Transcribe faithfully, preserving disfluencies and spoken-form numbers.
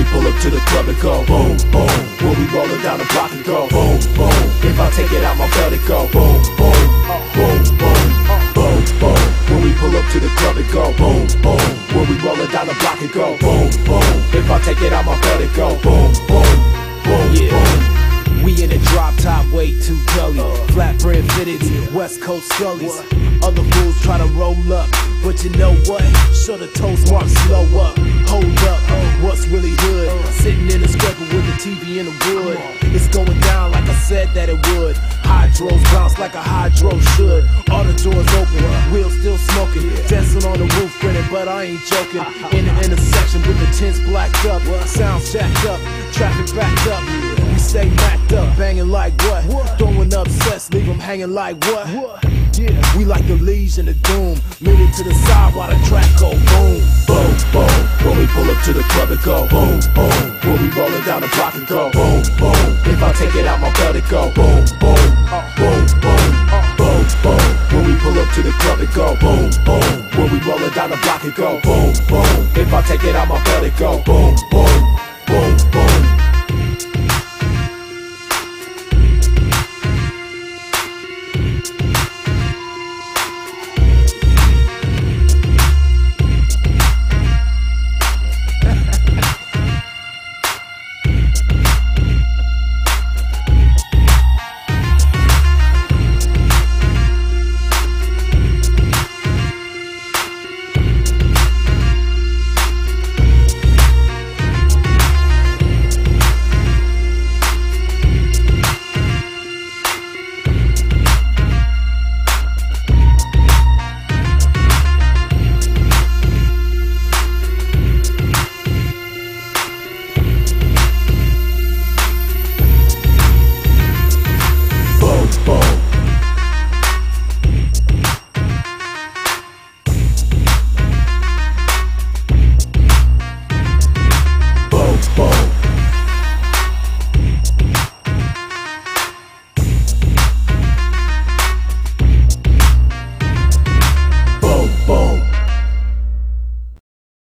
pull up to the club and go boom, boom. When we rollin' down the block and go boom, boom. If I take it out my belt it go boom, boom, boom, boom, boom, boom. When we pull up to the club and go boom, boom. When we rollin' down the block and go boom, boom. If I take it out my belt it go boom, boom, boom, yeah. boom. We in a drop top, way too gully. Flat brim fitted, West Coast Scullies. Other fools try to roll up, but you know what? Show the toast mark, slow up. Hold up, what's really good? Sitting in a scraper with the T V in the wood. It's going down like I said that it would. Hydros bounce like a hydro should. All the doors open, wheels still smoking. Dancing on the roof grinning, but I ain't joking. In the intersection with the tents blacked up. Sounds jacked up, traffic backed up. We stay backed up, banging like what? Throwing up sets, leave them hanging like what? Yeah, we like the leaves and the doom. Leaning to the side while the track go boom, boom, boom. When we pull up to the club and go boom, boom. When we rollin' down the block and go boom, boom. If I take it out my belt it go boom, boom, boom, boom, boom, boom. When we pull up to the club and go boom, boom. When we rollin' down the block and go boom, boom. If I take it out my belt it go boom, boom.